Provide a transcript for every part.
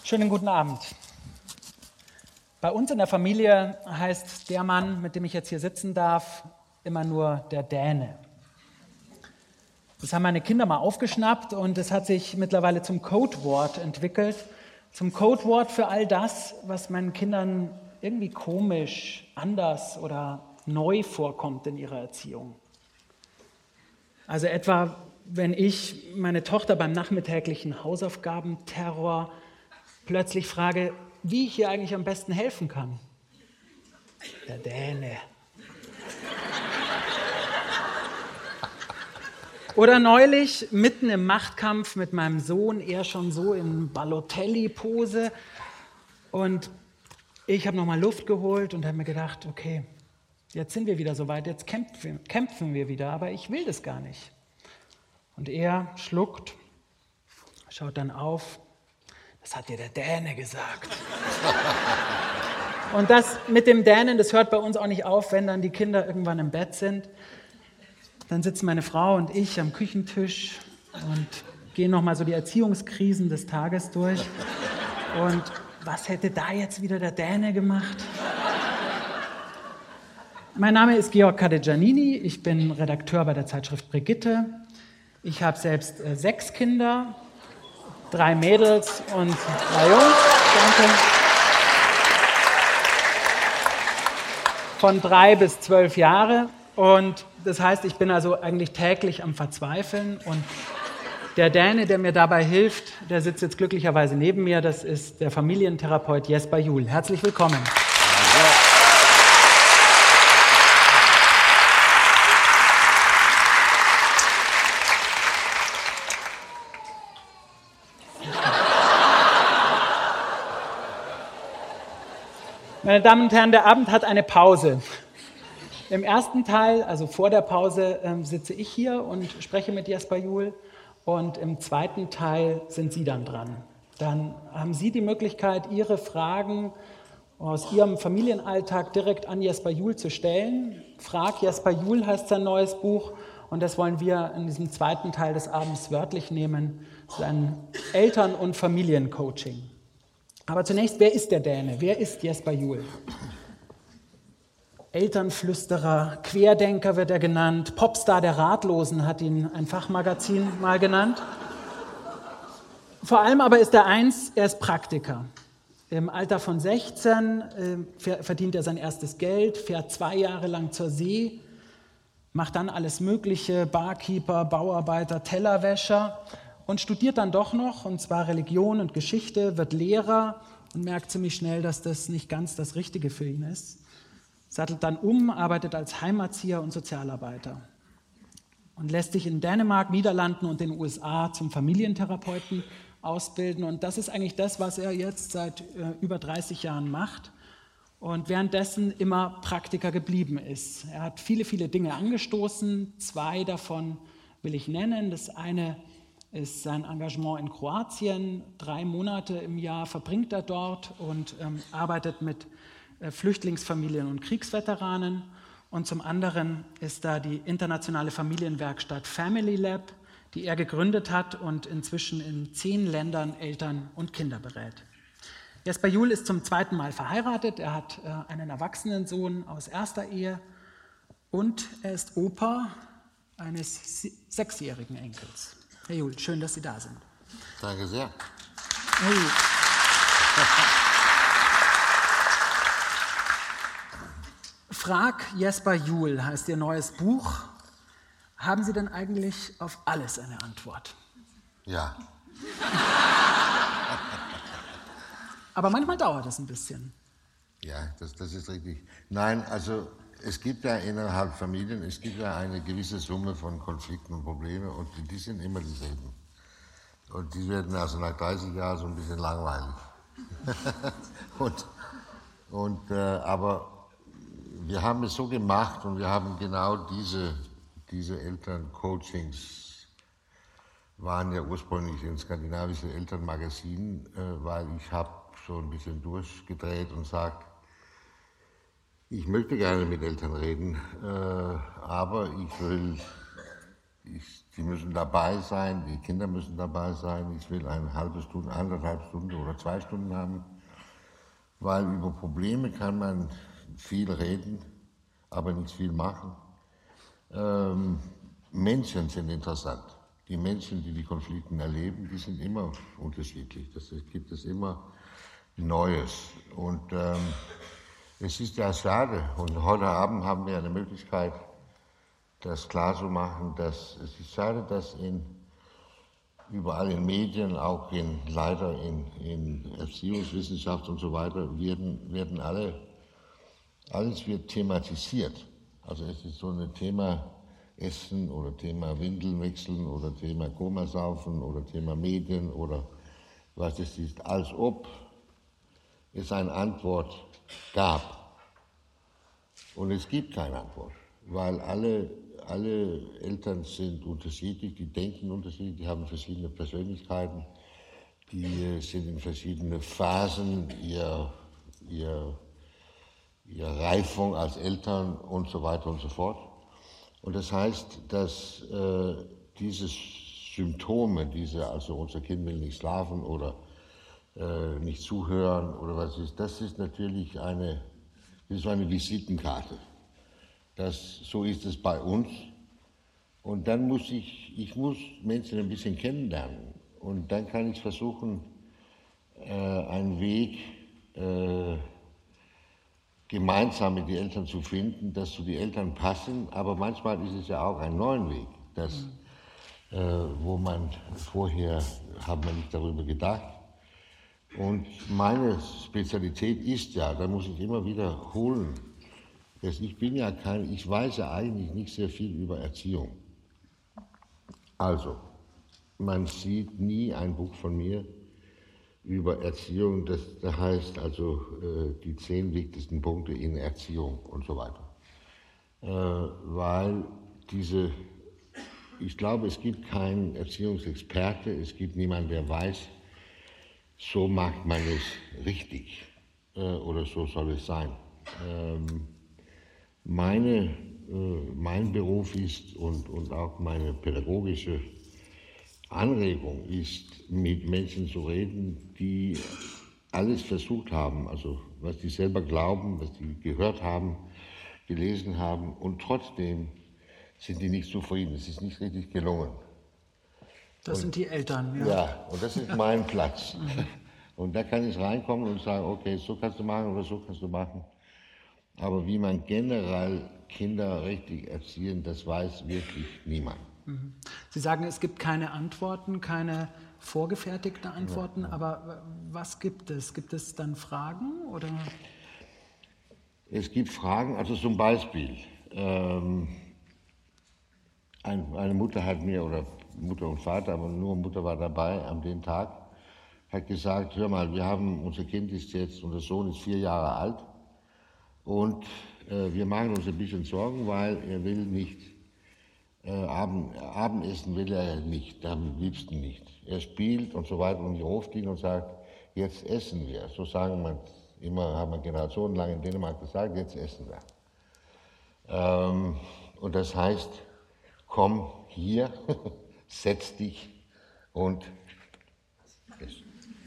Schönen guten Abend. Bei uns in der Familie heißt der Mann, mit dem ich jetzt hier sitzen darf, immer nur der Däne. Das haben meine Kinder mal aufgeschnappt und es hat sich mittlerweile zum Codewort entwickelt. Zum Codewort für all das, was meinen Kindern irgendwie komisch, anders oder neu vorkommt in ihrer Erziehung. Also etwa, wenn ich meine Tochter beim nachmittäglichen Hausaufgabenterror plötzlich frage, wie ich ihr eigentlich am besten helfen kann. Der Däne. Oder neulich, mitten im Machtkampf mit meinem Sohn, er schon so in Balotelli-Pose. Und ich habe nochmal Luft geholt und habe mir gedacht, okay, jetzt sind wir wieder soweit, jetzt kämpfen wir wieder, aber ich will das gar nicht. Und er schluckt, schaut dann auf. Das hat dir der Däne gesagt. Und das mit dem Dänen, das hört bei uns auch nicht auf, wenn dann die Kinder irgendwann im Bett sind. Dann sitzen meine Frau und ich am Küchentisch und gehen nochmal so die Erziehungskrisen des Tages durch. Und was hätte da jetzt wieder der Däne gemacht? Mein Name ist Georg Kadegianini, ich bin Redakteur bei der Zeitschrift Brigitte. Ich habe selbst 6 Kinder. 3 Mädels und 3 Jungs, danke. Von 3 bis 12 Jahre. Und das heißt, ich bin also eigentlich täglich am Verzweifeln. Und der Däne, der mir dabei hilft, der sitzt jetzt glücklicherweise neben mir. Das ist der Familientherapeut Jesper Juhl. Herzlich willkommen. Meine Damen und Herren, der Abend hat eine Pause. Im ersten Teil, also vor der Pause, sitze ich hier und spreche mit Jesper Juhl. Und im zweiten Teil sind Sie dann dran. Dann haben Sie die Möglichkeit, Ihre Fragen aus Ihrem Familienalltag direkt an Jesper Juhl zu stellen. Frag Jesper Juhl heißt sein neues Buch. Und das wollen wir in diesem zweiten Teil des Abends wörtlich nehmen. Das ist ein Eltern- und Familiencoaching. Aber zunächst, wer ist der Däne? Wer ist Jesper Juhl? Elternflüsterer, Querdenker wird er genannt, Popstar der Ratlosen hat ihn ein Fachmagazin mal genannt. Vor allem aber ist er eins, er ist Praktiker. Im Alter von 16 verdient er sein erstes Geld, fährt 2 Jahre lang zur See, macht dann alles Mögliche, Barkeeper, Bauarbeiter, Tellerwäscher, und studiert dann doch noch, und zwar Religion und Geschichte, wird Lehrer und merkt ziemlich schnell, dass das nicht ganz das Richtige für ihn ist. Sattelt dann um, arbeitet als Heimatzieher und Sozialarbeiter und lässt sich in Dänemark, Niederlanden und den USA zum Familientherapeuten ausbilden. Und das ist eigentlich das, was er jetzt seit über 30 Jahren macht und währenddessen immer Praktiker geblieben ist. Er hat viele, viele Dinge angestoßen. 2 davon will ich nennen. Das eine ist sein Engagement in Kroatien. 3 Monate im Jahr verbringt er dort und arbeitet mit Flüchtlingsfamilien und Kriegsveteranen. Und zum anderen ist da die internationale Familienwerkstatt Family Lab, die er gegründet hat und inzwischen in 10 Ländern Eltern und Kinder berät. Jesper Juhl ist zum 2. Mal verheiratet. Er hat einen erwachsenen Sohn aus erster Ehe und er ist Opa eines 6-jährigen Enkels. Herr Juhl, schön, dass Sie da sind. Danke sehr. Herr Juhl. Frag Jesper Juhl heißt Ihr neues Buch. Haben Sie denn eigentlich auf alles eine Antwort? Ja. Aber manchmal dauert es ein bisschen. Ja, das ist richtig. Nein, also es gibt ja innerhalb Familien, es gibt ja eine gewisse Summe von Konflikten und Problemen und die sind immer dieselben. Und die werden also nach 30 Jahren so ein bisschen langweilig. Aber wir haben es so gemacht und wir haben genau diese Elterncoachings waren ja ursprünglich ein skandinavisches Elternmagazin, weil ich habe so ein bisschen durchgedreht und sage, ich möchte gerne mit Eltern reden, aber ich will die müssen dabei sein, die Kinder müssen dabei sein. Ich will eine halbe Stunde, 1,5 Stunden oder 2 Stunden haben, weil über Probleme kann man viel reden, aber nicht viel machen. Menschen sind interessant. Die Menschen, die Konflikte erleben, die sind immer unterschiedlich. Das gibt es immer Neues. Und es ist ja schade. Und heute Abend haben wir eine Möglichkeit, das klarzumachen, dass es ist schade, dass überall in Medien, auch leider in Erziehungswissenschaft und so weiter, alles wird thematisiert. Also es ist so ein Thema Essen oder Thema Windeln wechseln oder Thema Komasaufen oder Thema Medien oder was es ist, als ob es eine Antwort gab. Und es gibt keine Antwort, weil alle Eltern sind unterschiedlich, die denken unterschiedlich, die haben verschiedene Persönlichkeiten, die sind in verschiedenen Phasen ihrer Reifung als Eltern und so weiter und so fort. Und das heißt, dass diese Symptome, also unser Kind will nicht schlafen oder nicht zuhören oder was ist, das ist natürlich eine Visitenkarte. So ist es bei uns. Und dann muss ich muss Menschen ein bisschen kennenlernen. Und dann kann ich versuchen, einen Weg gemeinsam mit den Eltern zu finden, dass zu den Eltern passen. Aber manchmal ist es ja auch ein neuer Weg, wo man vorher hat man nicht darüber gedacht. Und meine Spezialität ist ja, da muss ich immer wiederholen, ich weiß ja eigentlich nicht sehr viel über Erziehung. Also, man sieht nie ein Buch von mir über Erziehung, das heißt also die 10 wichtigsten Punkte in Erziehung und so weiter. Weil ich glaube, es gibt keinen Erziehungsexperte, es gibt niemanden, der weiß, so macht man es richtig oder so soll es sein. Mein Beruf ist und auch meine pädagogische Anregung ist, mit Menschen zu reden, die alles versucht haben, also was die selber glauben, was die gehört haben, gelesen haben und trotzdem sind die nicht zufrieden, es ist nicht richtig gelungen. Das sind die Eltern, ja. Ja, und das ist mein Platz. Und da kann ich reinkommen und sagen, okay, so kannst du machen oder so kannst du machen. Aber wie man generell Kinder richtig erziehen, das weiß wirklich niemand. Sie sagen, es gibt keine Antworten, keine vorgefertigten Antworten, aber was gibt es? Gibt es dann Fragen? Oder? Es gibt Fragen, also zum Beispiel, eine Mutter hat mir, oder Mutter und Vater, aber nur Mutter war dabei an dem Tag, hat gesagt, hör mal, unser Kind ist jetzt, unser Sohn ist 4 Jahre alt und wir machen uns ein bisschen Sorgen, weil er will nicht, Abendessen will er nicht, am liebsten nicht. Er spielt und so weiter und die ruft ihn und sagt, jetzt essen wir. So sagen wir immer, haben wir generationenlang in Dänemark gesagt, jetzt essen wir. Und das heißt, komm hier, setz dich und iss.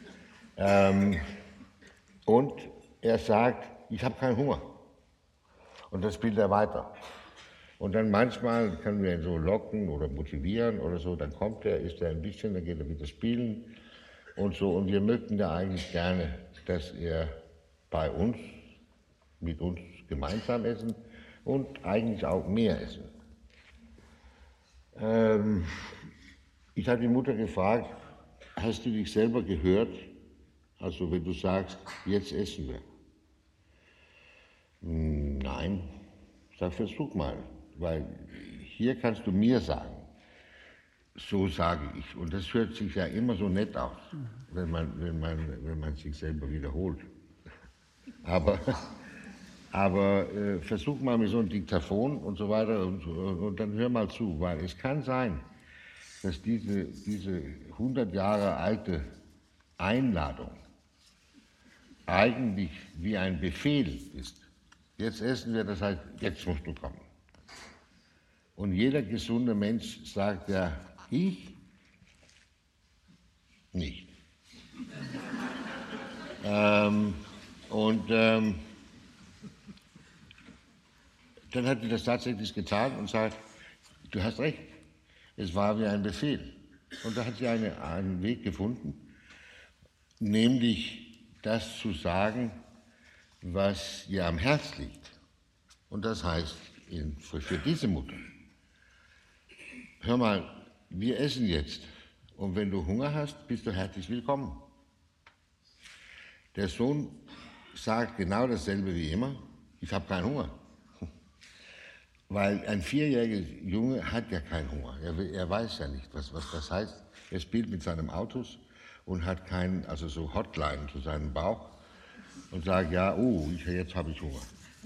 Und er sagt, ich habe keinen Hunger. Und das spielt er weiter. Und dann manchmal können wir ihn so locken oder motivieren oder so, dann kommt er, isst er ein bisschen, dann geht er wieder spielen und so. Und wir möchten ja eigentlich gerne, dass er bei uns, mit uns gemeinsam essen und eigentlich auch mehr essen. Ich habe die Mutter gefragt, hast du dich selber gehört? Also wenn du sagst, jetzt essen wir. Nein, ich sage, versuch mal, weil hier kannst du mir sagen, so sage ich. Und das hört sich ja immer so nett aus, wenn man sich selber wiederholt. Aber versuch mal mit so einem Diktaphon und so weiter und dann hör mal zu, weil es kann sein, dass diese 100 Jahre alte Einladung eigentlich wie ein Befehl ist. Jetzt essen wir, das heißt, jetzt musst du kommen. Und jeder gesunde Mensch sagt ja, ich nicht. Dann hat sie das tatsächlich getan und sagt, du hast recht, es war wie ein Befehl. Und da hat sie einen Weg gefunden, nämlich das zu sagen, was ihr am Herz liegt. Und das heißt für diese Mutter, hör mal, wir essen jetzt und wenn du Hunger hast, bist du herzlich willkommen. Der Sohn sagt genau dasselbe wie immer, ich habe keinen Hunger. Weil ein 4-jähriger Junge hat ja keinen Hunger. Er weiß ja nicht, was das heißt. Er spielt mit seinem Autos und hat also so Hotline zu seinem Bauch und sagt, ja, jetzt habe ich Hunger.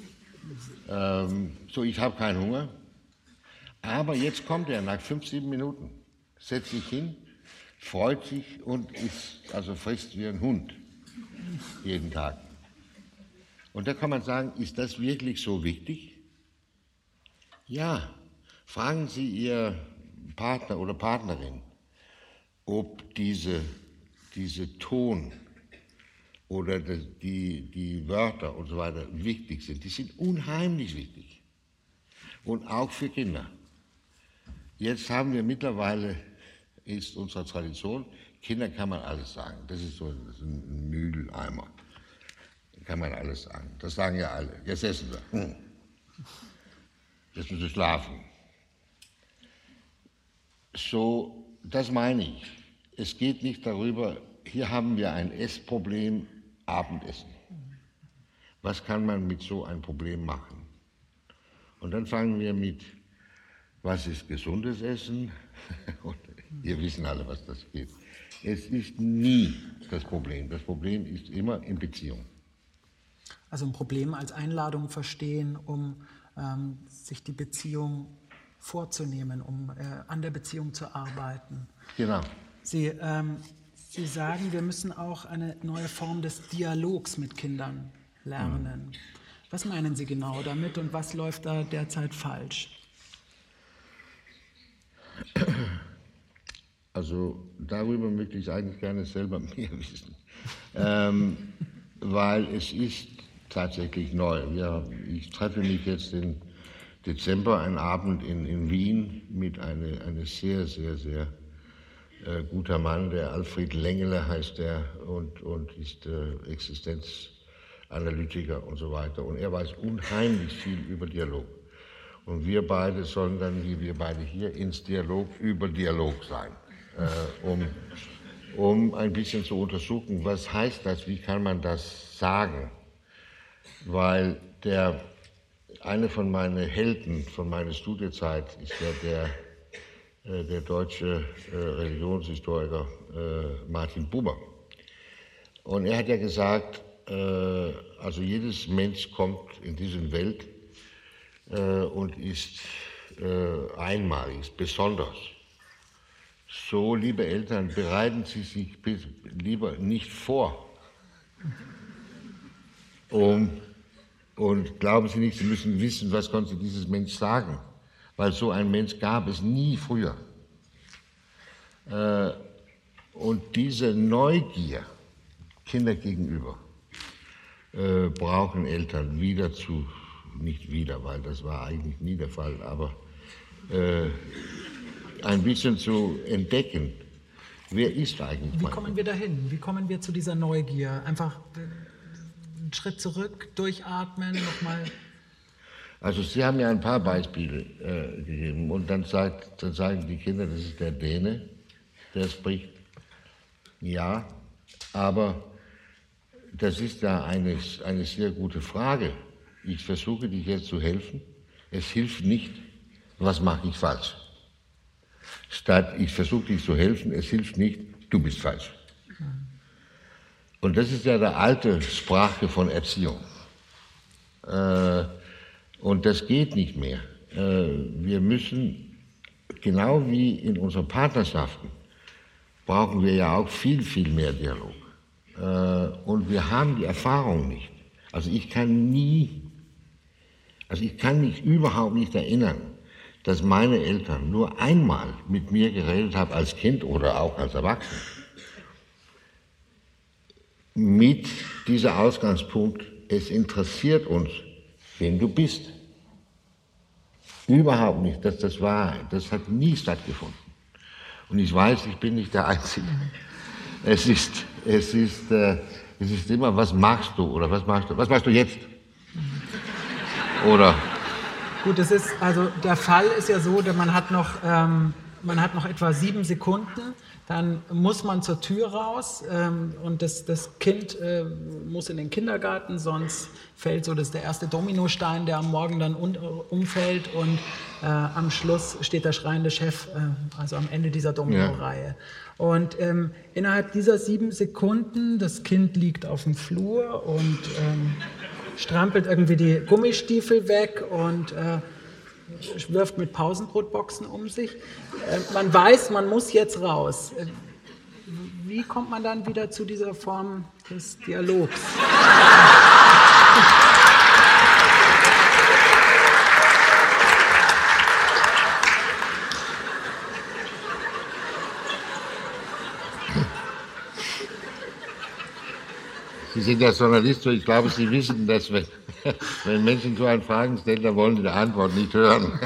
Ich habe keinen Hunger. Aber jetzt kommt er nach 5-7 Minuten, setzt sich hin, freut sich und frisst wie ein Hund jeden Tag. Und da kann man sagen, ist das wirklich so wichtig? Ja, fragen Sie Ihr Partner oder Partnerin, ob diese Ton oder die Wörter und so weiter wichtig sind. Die sind unheimlich wichtig. Und auch für Kinder. Jetzt haben wir mittlerweile, ist unsere Tradition, Kindern kann man alles sagen. Das ist so ein Mülleimer. Kann man alles sagen. Das sagen ja alle. Jetzt essen wir. Jetzt müssen sie schlafen. So, das meine ich. Es geht nicht darüber, hier haben wir ein Essproblem, Abendessen. Was kann man mit so einem Problem machen? Und dann fangen wir mit, was ist gesundes Essen? Und wir wissen alle, was das geht. Es ist nie das Problem. Das Problem ist immer in Beziehung. Also ein Problem als Einladung verstehen, um sich die Beziehung vorzunehmen, um an der Beziehung zu arbeiten. Genau. Sie sagen, wir müssen auch eine neue Form des Dialogs mit Kindern lernen. Was meinen Sie genau damit und was läuft da derzeit falsch? Also darüber möchte ich eigentlich gerne selber mehr wissen, weil es ist tatsächlich neu. Ich treffe mich jetzt im Dezember einen Abend in Wien mit einem sehr, sehr, sehr guter Mann, der Alfred Lengeler heißt er und ist Existenzanalytiker und so weiter. Und er weiß unheimlich viel über Dialog. Und wir beide sollen dann, wie wir beide hier, ins Dialog über Dialog sein, um ein bisschen zu untersuchen, was heißt das, wie kann man das sagen. Weil eine von meinen Helden von meiner Studienzeit ist ja der deutsche Religionshistoriker Martin Buber. Und er hat ja gesagt, also jedes Mensch kommt in diese Welt und ist einmalig, ist besonders. So, liebe Eltern, bereiten Sie sich lieber nicht vor. Und glauben Sie nicht, Sie müssen wissen, was konnte dieses Mensch sagen. Weil so ein Mensch gab es nie früher. Und diese Neugier Kinder gegenüber brauchen Eltern nicht wieder, weil das war eigentlich nie der Fall, aber ein bisschen zu entdecken, wer ist eigentlich mein Kind? Wie kommen wir dahin? Wie kommen wir zu dieser Neugier? Einfach einen Schritt zurück, durchatmen, nochmal. Also Sie haben ja ein paar Beispiele gegeben und dann sagen die Kinder, das ist der Däne, der spricht. Ja, aber das ist ja eine sehr gute Frage. Ich versuche dich jetzt zu helfen. Es hilft nicht, was mache ich falsch. Statt ich versuche dich zu helfen, es hilft nicht, du bist falsch. Und das ist ja die alte Sprache von Erziehung. Und das geht nicht mehr. Wir müssen, genau wie in unseren Partnerschaften, brauchen wir ja auch viel, viel mehr Dialog. Und wir haben die Erfahrung nicht. Also ich kann mich überhaupt nicht erinnern, dass meine Eltern nur einmal mit mir geredet haben, als Kind oder auch als Erwachsener, mit dieser Ausgangspunkt, es interessiert uns, wen du bist. Überhaupt nicht. Das hat nie stattgefunden. Und ich weiß, ich bin nicht der Einzige. Es ist immer, was machst du oder was machst du jetzt? Oder Gut, also der Fall ist ja so, man hat noch etwa 7 Sekunden, dann muss man zur Tür raus und das Kind muss in den Kindergarten, sonst fällt so, das ist der erste Dominostein, der am Morgen dann umfällt und am Schluss steht der schreiende Chef, also am Ende dieser Domino-Reihe. Und innerhalb dieser 7 Sekunden, das Kind liegt auf dem Flur und strampelt irgendwie die Gummistiefel weg und wirft mit Pausenbrotboxen um sich. Man weiß, man muss jetzt raus. Wie kommt man dann wieder zu dieser Form des Dialogs? Sie sind ja Journalist, so ich glaube, Sie wissen, dass wenn Menschen so eine Frage stellen, dann wollen die die Antwort nicht hören.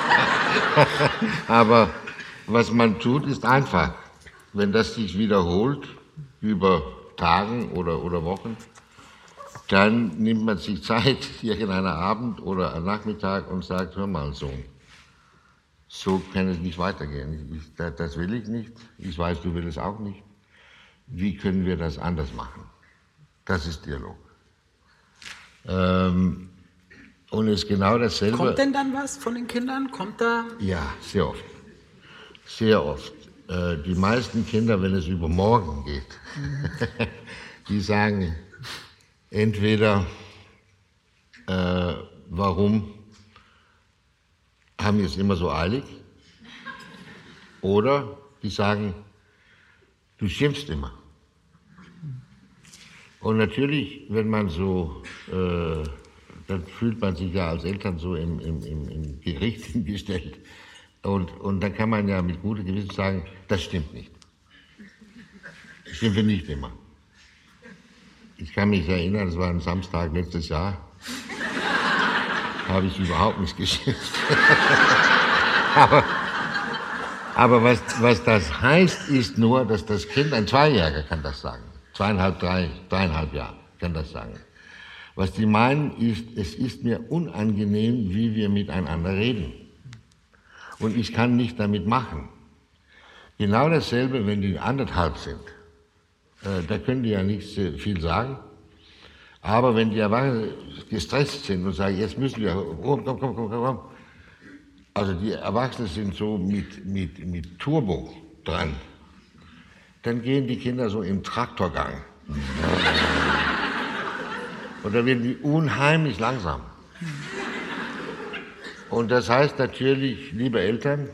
Aber was man tut, ist einfach. Wenn das sich wiederholt über Tagen oder Wochen, dann nimmt man sich Zeit, irgendeinen Abend oder am Nachmittag und sagt, hör mal, Sohn, so kann es nicht weitergehen. Das will ich nicht. Ich weiß, du willst es auch nicht. Wie können wir das anders machen? Das ist Dialog. Und es ist genau dasselbe. Kommt denn dann was von den Kindern? Kommt da? Ja, sehr oft. Sehr oft. Die meisten Kinder, wenn es über morgen geht, die sagen entweder, warum haben wir es immer so eilig? Oder die sagen, du schimpfst immer. Und natürlich, wenn man so, dann fühlt man sich ja als Eltern so im Gericht hingestellt. Und dann kann man ja mit gutem Gewissen sagen, das stimmt nicht. Ich schimpfe nicht immer. Ich kann mich erinnern, es war ein Samstag letztes Jahr, habe ich überhaupt nicht geschimpft. aber was das heißt, ist nur, dass das Kind, ein Zweijähriger kann das sagen. 2,5, 3,5 Jahre kann das sagen. Was die meinen ist, es ist mir unangenehm, wie wir miteinander reden. Und ich kann nicht damit machen. Genau dasselbe, wenn die 1,5 sind. Da können die ja nicht viel sagen. Aber wenn die Erwachsenen gestresst sind und sagen, jetzt müssen wir, komm. Also die Erwachsenen sind so mit Turbo dran. Dann gehen die Kinder so im Traktorgang. Und dann werden die unheimlich langsam. Und das heißt natürlich, liebe Eltern,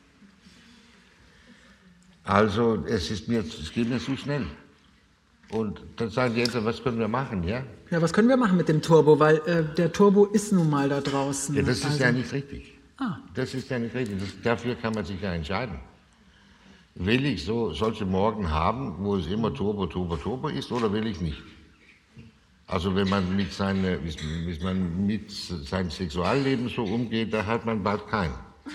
also es geht mir zu schnell. Und dann sagen die Eltern, was können wir machen, ja? Ja, was können wir machen mit dem Turbo? Weil der Turbo ist nun mal da draußen. Ja, das ist ja nicht richtig. Ah. Das ist ja nicht richtig. Dafür kann man sich ja entscheiden. Will ich solche Morgen haben, wo es immer Turbo ist, oder will ich nicht? Also wenn man mit seinem Sexualleben so umgeht, da hat man bald keinen.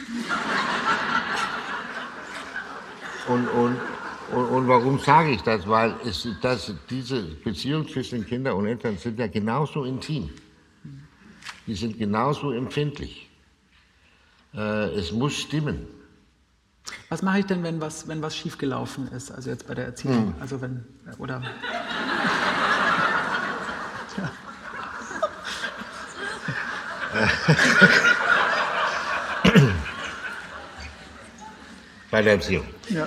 Und warum sage ich das? Weil diese Beziehungen zwischen Kindern und Eltern sind ja genauso intim. Die sind genauso empfindlich. Es muss stimmen. Was mache ich denn, wenn was schiefgelaufen ist? Also jetzt bei der Erziehung. Also oder... Bei der Erziehung. Ja.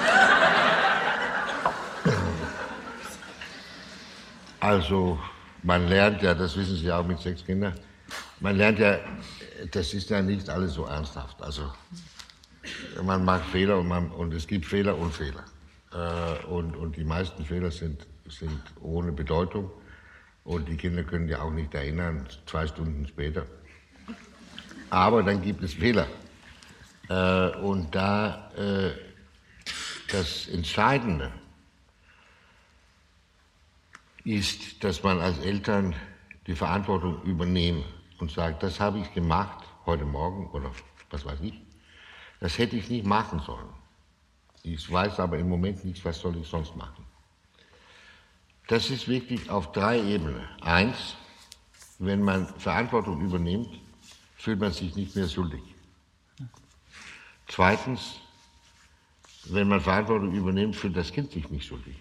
Also man lernt ja, das wissen Sie auch mit 6 Kindern, man lernt ja, das ist ja nicht alles so ernsthaft. Also man macht Fehler und es gibt Fehler und Fehler. Und die meisten Fehler sind ohne Bedeutung. Und die Kinder können ja auch nicht erinnern, 2 Stunden später. Aber dann gibt es Fehler. Und da das Entscheidende ist, dass man als Eltern die Verantwortung übernehme und sagt, das habe ich gemacht heute Morgen oder was weiß ich, das hätte ich nicht machen sollen. Ich weiß aber im Moment nicht, was soll ich sonst machen. Das ist wichtig auf 3 Ebenen. 1, wenn man Verantwortung übernimmt, fühlt man sich nicht mehr schuldig. 2, wenn man Verantwortung übernimmt, fühlt das Kind sich nicht schuldig.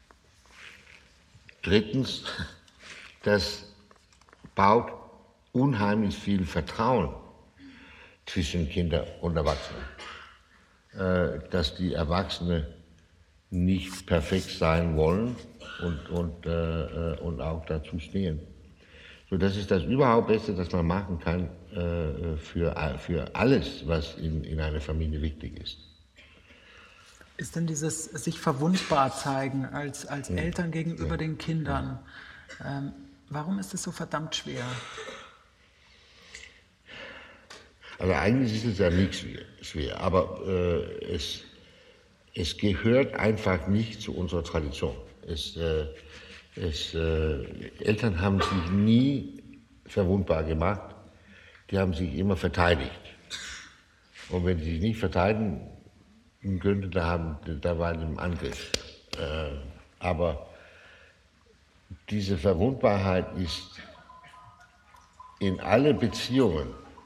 3, das baut unheimlich viel Vertrauen zwischen Kindern und Erwachsenen. Dass die Erwachsenen nicht perfekt sein wollen und auch dazu stehen. So, das ist das überhaupt Beste, das man machen kann für alles, was in einer Familie wichtig ist. Ist denn dieses sich verwundbar zeigen als Eltern gegenüber den Kindern, warum ist es so verdammt schwer? Also eigentlich ist es ja nicht schwer, aber es gehört einfach nicht zu unserer Tradition. Eltern haben sich nie verwundbar gemacht, die haben sich immer verteidigt. Und wenn sie sich nicht verteidigen könnten, da war ein Angriff. Aber diese Verwundbarkeit ist in alle Beziehungen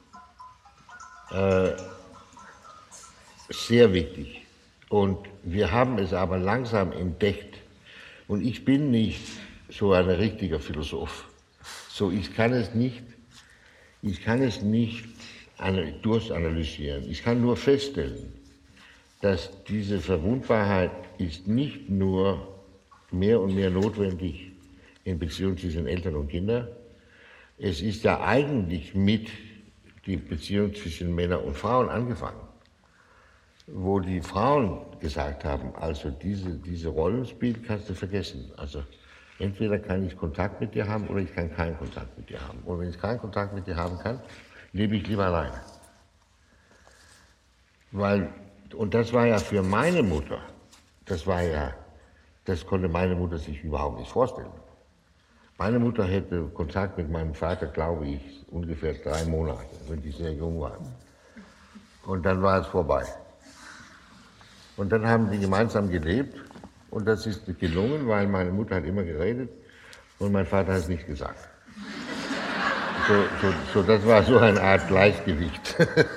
sehr wichtig. Und wir haben es aber langsam entdeckt. Und ich bin nicht so ein richtiger Philosoph. So, ich kann es nicht durchanalysieren. Ich kann nur feststellen, dass diese Verwundbarkeit ist nicht nur mehr und mehr notwendig in Beziehungen zwischen Eltern und Kindern. Es ist ja eigentlich mit die Beziehung zwischen Männern und Frauen angefangen, wo die Frauen gesagt haben, also diese Rollenspiel kannst du vergessen. Also entweder kann ich Kontakt mit dir haben oder ich kann keinen Kontakt mit dir haben. Und wenn ich keinen Kontakt mit dir haben kann, lebe ich lieber alleine. Und das war ja für meine Mutter, das konnte meine Mutter sich überhaupt nicht vorstellen. Meine Mutter hätte Kontakt mit meinem Vater, glaube ich, ungefähr 3 Monate, wenn die sehr jung waren. Und dann war es vorbei. Und dann haben die gemeinsam gelebt und das ist gelungen, weil meine Mutter hat immer geredet und mein Vater hat es nicht gesagt. So, das war so eine Art Gleichgewicht.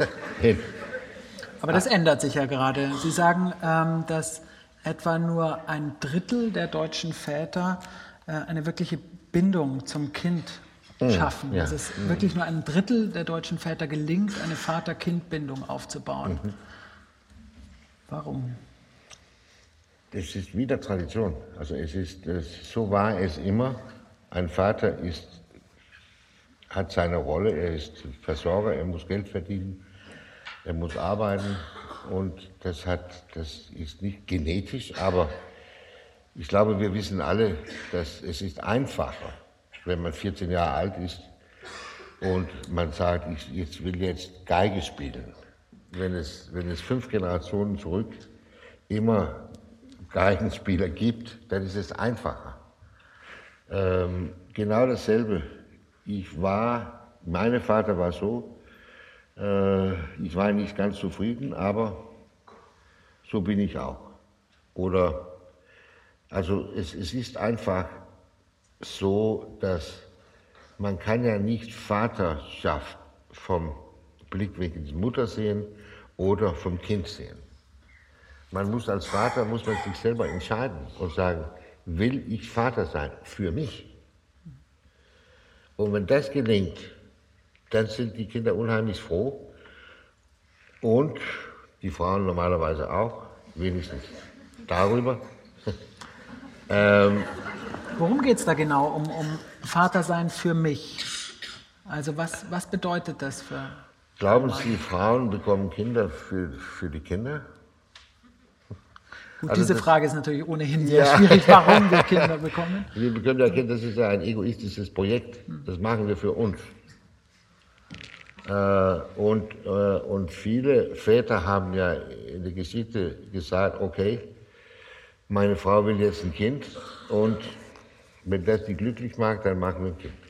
Aber das ändert sich ja gerade. Sie sagen, dass etwa nur 1/3 der deutschen Väter eine wirkliche Bindung zum Kind schaffen. Ja. Dass es wirklich nur 1/3 der deutschen Väter gelingt, eine Vater-Kind-Bindung aufzubauen. Warum? Das ist wieder Tradition. Also so war es immer. Ein Vater hat seine Rolle, er ist Versorger, er muss Geld verdienen, er muss arbeiten und das ist nicht genetisch, aber ich glaube, wir wissen alle, dass es ist einfacher, wenn man 14 Jahre alt ist und man sagt, ich will jetzt Geige spielen. Wenn es 5 Generationen zurück immer Geigenspieler gibt, dann ist es einfacher. Genau dasselbe. Mein Vater war so, ich war nicht ganz zufrieden, aber so bin ich auch. Also es ist einfach so, dass man kann ja nicht Vaterschaft vom Blickwinkel der Mutter sehen oder vom Kind sehen. Als Vater muss man sich selber entscheiden und sagen, will ich Vater sein für mich? Und wenn das gelingt, dann sind die Kinder unheimlich froh und die Frauen normalerweise auch, wenigstens darüber. Worum geht es da genau, um Vater sein für mich? Also was bedeutet das für... Glauben Sie, Frauen bekommen Kinder für die Kinder? Gut, diese Frage ist natürlich ohnehin sehr schwierig, warum wir Kinder bekommen. Wir bekommen ja Kinder, das ist ja ein egoistisches Projekt. Das machen wir für uns. Und viele Väter haben ja in der Geschichte gesagt, okay, meine Frau will jetzt ein Kind und wenn das die glücklich macht, dann machen wir ein Kind.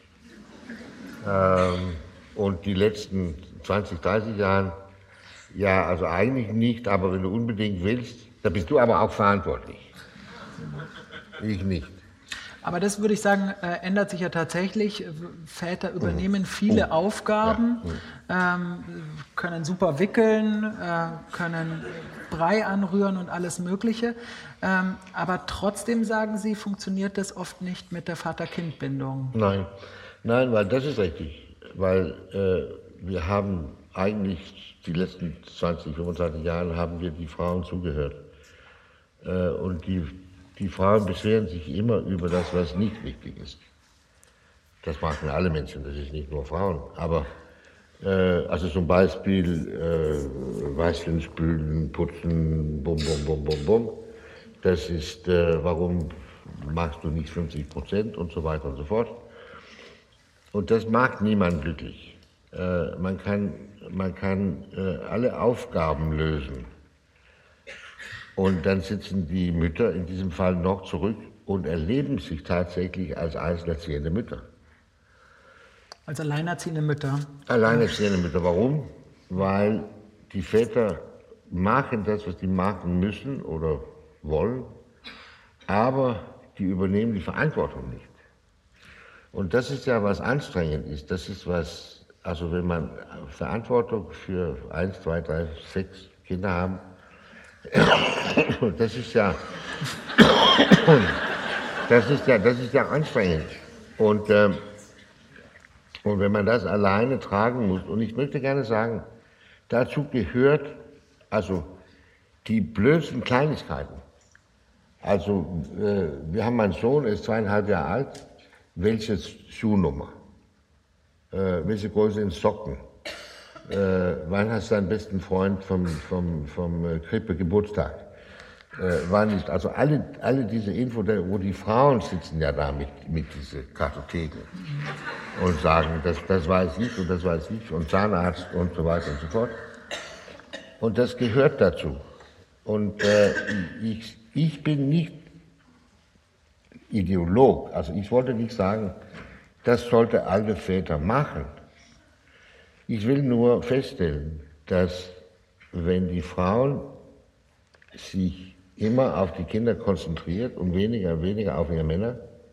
Und die letzten 20, 30 Jahren, ja, also eigentlich nicht, aber wenn du unbedingt willst, da bist du aber auch verantwortlich. Ich nicht. Aber das würde ich sagen, ändert sich ja tatsächlich. Väter übernehmen viele Aufgaben, können super wickeln, können Brei anrühren und alles Mögliche. Aber trotzdem, sagen Sie, funktioniert das oft nicht mit der Vater-Kind-Bindung. Nein, weil das ist richtig. Weil wir haben eigentlich die letzten 20, 25 Jahre haben wir die Frauen zugehört. Und die Frauen beschweren sich immer über das, was nicht wichtig ist. Das machen alle Menschen, das ist nicht nur Frauen. Aber also zum Beispiel Waschen, Spülen, Putzen, bum, bum, bum, bum, bum. Das ist, warum machst du nicht 50% und so weiter und so fort. Und das macht niemand glücklich. Man kann alle Aufgaben lösen. Und dann sitzen die Mütter in diesem Fall noch zurück und erleben sich tatsächlich als alleinerziehende Mütter. Als alleinerziehende Mütter? Alleinerziehende Mütter. Warum? Weil die Väter machen das, was die machen müssen oder wollen, aber die übernehmen die Verantwortung nicht. Und das ist ja, was anstrengend ist. Das ist was, also wenn man Verantwortung für 1, 2, 3, 6 Kinder haben, das ist ja anstrengend. Und wenn man das alleine tragen muss, und ich möchte gerne sagen, dazu gehört also die blödsten Kleinigkeiten. Also wir haben meinen Sohn, er ist 2,5 Jahre alt, welche Schuhnummer, welche Größe in Socken, wann hast du deinen besten Freund vom Krippe Geburtstag, wann nicht, also alle diese Info, wo die Frauen sitzen ja da mit diesen Kartotheken und sagen, das weiß ich und das weiß ich und Zahnarzt und so weiter und so fort. Und das gehört dazu. Und ich bin nicht Ideolog, also ich wollte nicht sagen, das sollte alle Väter machen. Ich will nur feststellen, dass wenn die Frauen sich immer auf die Kinder konzentriert und weniger auf ihre Männer,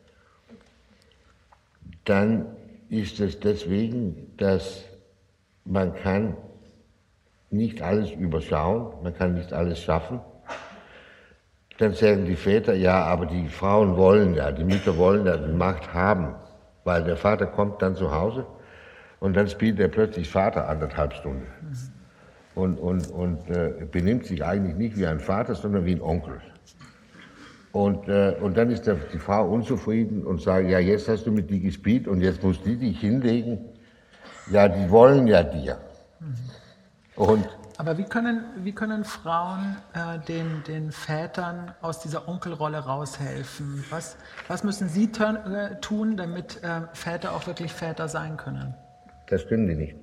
dann ist es deswegen, dass man kann nicht alles überschauen, man kann nicht alles schaffen. Dann sagen die Väter, ja, aber die Frauen wollen ja, die Mütter wollen ja die Macht haben, weil der Vater kommt dann zu Hause und dann spielt er plötzlich Vater 1,5 Stunden und benimmt sich eigentlich nicht wie ein Vater, sondern wie ein Onkel. Und dann ist die Frau unzufrieden und sagt, ja, jetzt hast du mit die gespielt und jetzt musst die dich hinlegen. Ja, die wollen ja dir. Aber wie können Frauen den Vätern aus dieser Onkelrolle raushelfen? Was müssen sie tun, damit Väter auch wirklich Väter sein können? Das können die nicht.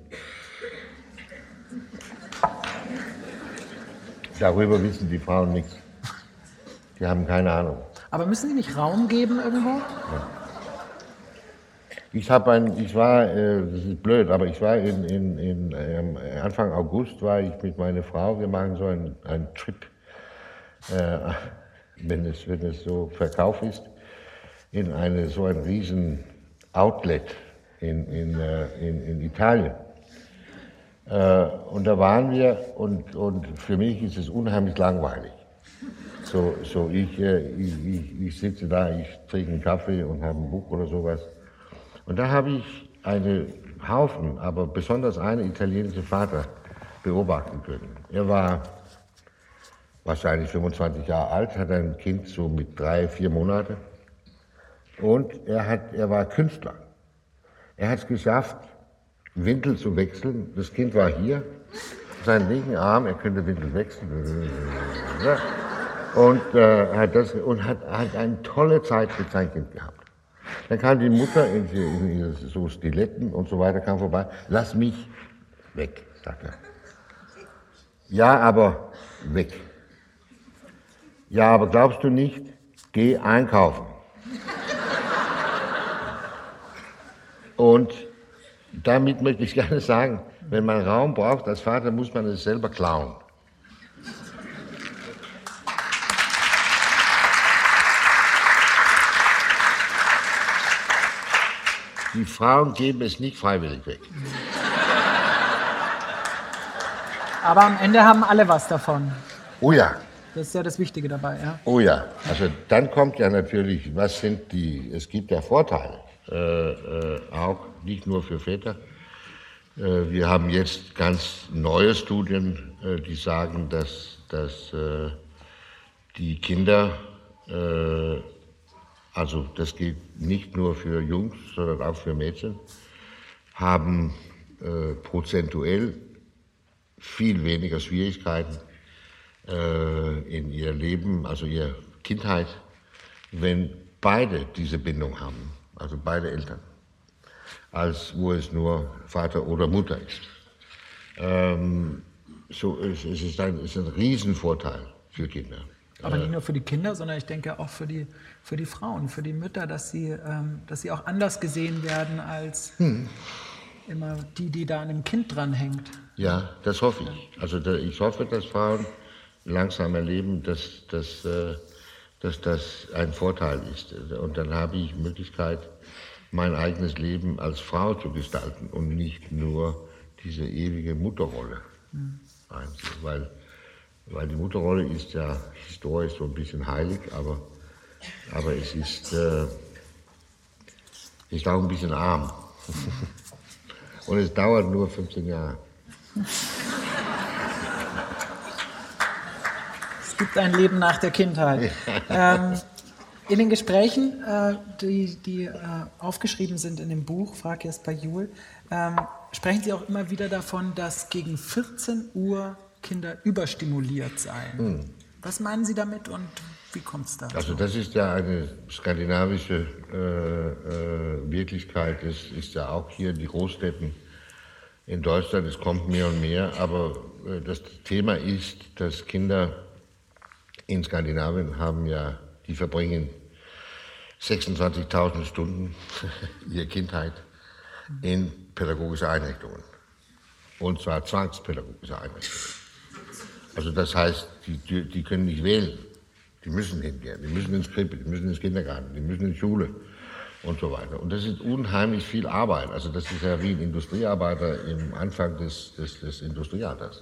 Darüber wissen die Frauen nichts. Die haben keine Ahnung. Aber müssen sie nicht Raum geben irgendwo? Ja. Das ist blöd, aber ich war Anfang August war ich mit meiner Frau, wir machen so einen Trip, wenn es so Verkauf ist, in so ein riesen Outlet in Italien. Und da waren wir und für mich ist es unheimlich langweilig. Ich sitze da, ich trinke einen Kaffee und habe ein Buch oder sowas. Und da habe ich einen Haufen, aber besonders einen italienischen Vater beobachten können. Er war wahrscheinlich 25 Jahre alt, hat ein Kind so mit 3, 4 Monaten. Und er war Künstler. Er hat es geschafft, Windel zu wechseln. Das Kind war hier, seinen linken Arm, er könnte Windel wechseln. Und hat eine tolle Zeit mit seinem Kind gehabt. Dann kam die Mutter in so Stiletten und so weiter, kam vorbei. Lass mich weg, sagt er. Ja, aber weg. Ja, aber glaubst du nicht, geh einkaufen. Und damit möchte ich gerne sagen, wenn man Raum braucht als Vater, muss man es selber klauen. Die Frauen geben es nicht freiwillig weg. Aber am Ende haben alle was davon. Oh ja. Das ist ja das Wichtige dabei, ja. Oh ja, also dann kommt ja natürlich, es gibt ja Vorteile, auch nicht nur für Väter. Wir haben jetzt ganz neue Studien, die sagen, dass die Kinder, also das gilt nicht nur für Jungs, sondern auch für Mädchen, haben prozentuell viel weniger Schwierigkeiten in ihr Leben, also ihre Kindheit, wenn beide diese Bindung haben, also beide Eltern, als wo es nur Vater oder Mutter ist. Es ist ein Riesenvorteil für Kinder. Aber nicht nur für die Kinder, sondern ich denke auch für die Frauen, für die Mütter, dass sie auch anders gesehen werden als immer die da an dem Kind dranhängt. Ja, das hoffe ich. Also ich hoffe, dass Frauen langsam erleben, dass das ein Vorteil ist. Und dann habe ich Möglichkeit, mein eigenes Leben als Frau zu gestalten und nicht nur diese ewige Mutterrolle einzunehmen. Weil die Mutterrolle ist ja historisch so ein bisschen heilig, aber es ist auch ein bisschen arm. Und es dauert nur 15 Jahre. Es gibt ein Leben nach der Kindheit. In den Gesprächen, die aufgeschrieben sind in dem Buch, Frag Jesper Juhl, sprechen Sie auch immer wieder davon, dass gegen 14 Uhr Kinder überstimuliert seien. Was meinen Sie damit und wie kommt es dazu? Also das ist ja eine skandinavische Wirklichkeit. Es ist ja auch hier in die Großstädten in Deutschland, es kommt mehr und mehr, aber das Thema ist, dass Kinder in Skandinavien die verbringen 26.000 Stunden ihrer Kindheit in pädagogische Einrichtungen. Und zwar zwangspädagogische Einrichtungen. Also das heißt, die können nicht wählen. Die müssen hingehen, die müssen ins Krippe, die müssen ins Kindergarten, die müssen in die Schule und so weiter. Und das ist unheimlich viel Arbeit. Also das ist ja wie ein Industriearbeiter im Anfang des Industriealters.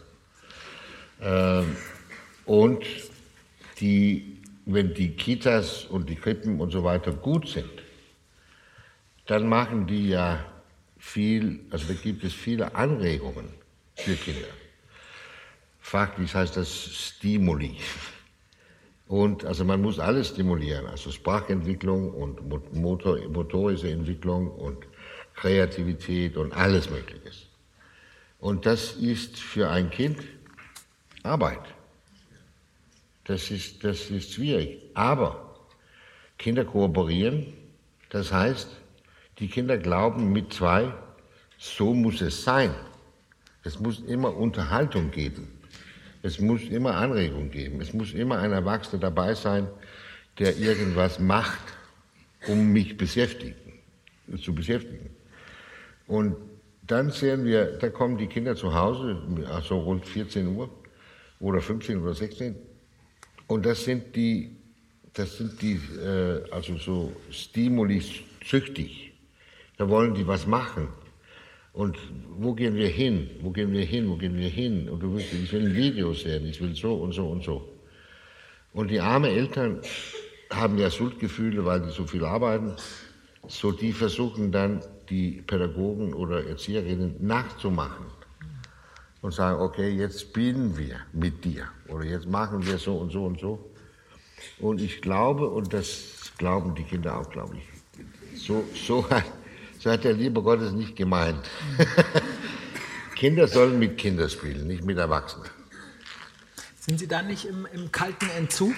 Und wenn die Kitas und die Krippen und so weiter gut sind, dann machen die ja also da gibt es viele Anregungen für Kinder. Faktisch heißt das Stimuli. Und also man muss alles stimulieren, also Sprachentwicklung und motorische Entwicklung und Kreativität und alles Mögliche. Und das ist für ein Kind Arbeit. Das ist schwierig. Aber Kinder kooperieren, das heißt, die Kinder glauben mit 2, so muss es sein. Es muss immer Unterhaltung geben. Es muss immer Anregung geben. Es muss immer ein Erwachsener dabei sein, der irgendwas macht, um mich zu beschäftigen. Und dann sehen wir, da kommen die Kinder zu Hause, also rund 14 Uhr oder 15 oder 16. Und das sind die also so stimuli-süchtig. Da wollen die was machen. Und wo gehen wir hin? Wo gehen wir hin? Wo gehen wir hin? Und ich will ein Video sehen, ich will so und so und so. Und die armen Eltern haben ja Schuldgefühle, weil die so viel arbeiten. So, die versuchen dann, die Pädagogen oder Erzieherinnen nachzumachen. Und sagen, okay, jetzt spielen wir mit dir. Oder jetzt machen wir so und so und so. Und ich glaube, und das glauben die Kinder auch, glaube ich, so hat der liebe Gott es nicht gemeint. Kinder sollen mit Kindern spielen, nicht mit Erwachsenen. Sind Sie dann nicht im kalten Entzug?